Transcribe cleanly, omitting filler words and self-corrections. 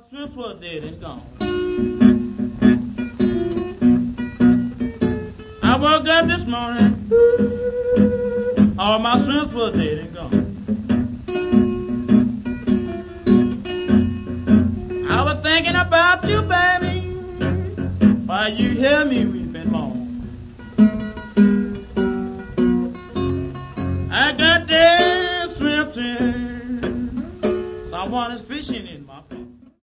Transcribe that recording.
strength was dead and gone. I woke up this morning, all my strength was dead and gone. I was thinking about you, baby, while you hear me weeping long. I got that strength in, someone is fishing in my face.